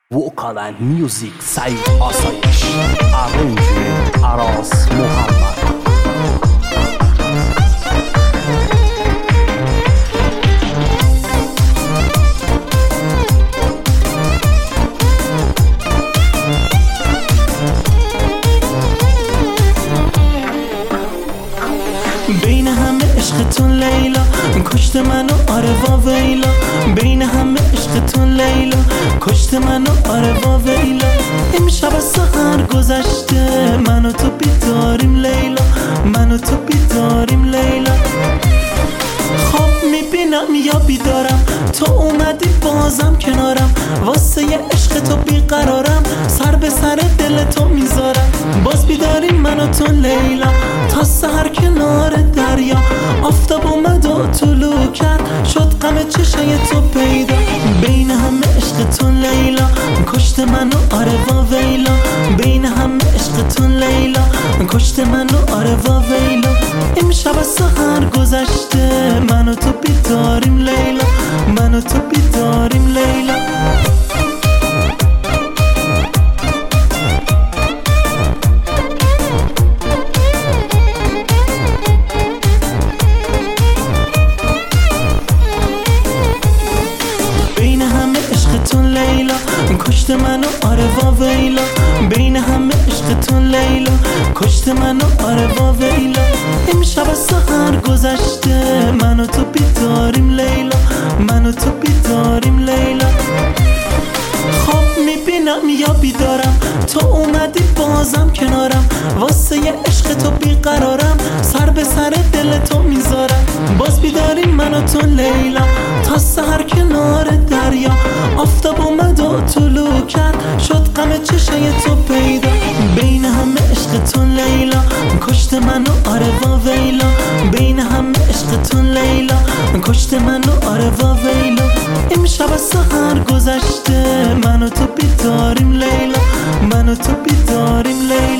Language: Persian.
وکال اند میوزیک سعید آسایش، ارنجمنت عراس محمد. بین همه عشقتون لیلا کشت منو آره وا ویلا. بین همه عشقتون لیلا کشت منو آره وا ویلا. امشب از سحر گذشته منو تو بیداریم لیلا، منو تو بیداریم لیلا. خواب میبینم یا بیدارم تو اومدی بازم کنارم، واسه یه عشق تو بیقرارم، سر به سر دل تو میذارم. باز بیداریم من و تو لیلا تا سحر کنار دریا. آفتاب اومد و طلوع کرد شد غم چشای تو پیدا. بین همه عشقتون لیلا کشت منو آره وا ویلا. بین همه عشقتون لیلا کشت منو آره وا ویلا. امشب از سحر گذشته منو تو بیداریم لیلا، منو تو بیداریم لیلا. بین همه عشقتون لیلا کشت منو آره وا ویلا. بین همه عشقتون لیلا کشت منو آره وا ویلا. امشب از سحر گذشته منو تو بیداریم لیلا، منو تو بیداریم لیلا. خواب میبینم یا بیدارم تو اومدی بازم کنارم، واسه یه عشق تو بیقرارم، سر به سر دل تو میذارم. باز بیداریم من و تو لیلا تا سحر کنار دریا. آفتاب اومد و طلوع کرد شد غم چشای تو پیدا. بین همه عشقتون لیلا کشت منو آره وا ویلا. بین همه عشقتون لیلا کشت منو آره وا ویلا. امشب از سحر گذشته منو تو بیداریم لیلا، منو تو بیداریم لیلا.